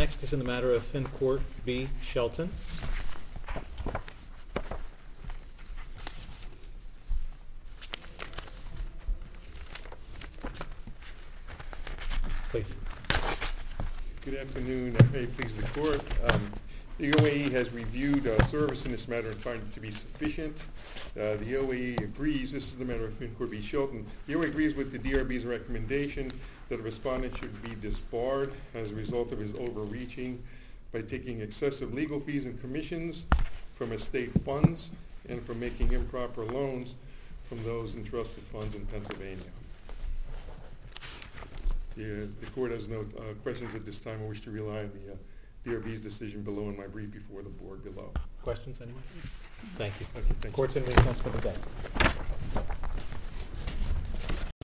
next is in the matter of FinCourt v. Shelton. Please. Good afternoon. May it please the court. The OAE has reviewed service in this matter and found it to be sufficient. The OAE agrees, this is the matter of FinCourt v. Shelton, the OAE agrees with the DRB's recommendation that a respondent should be disbarred as a result of his overreaching by taking excessive legal fees and commissions from estate funds and from making improper loans from those entrusted funds in Pennsylvania. The court has no questions at this time. I wish to rely on the DRB's decision below in my brief before the board below. Questions, anyone? Thank you. Okay, thank you. Court's in recess for the day.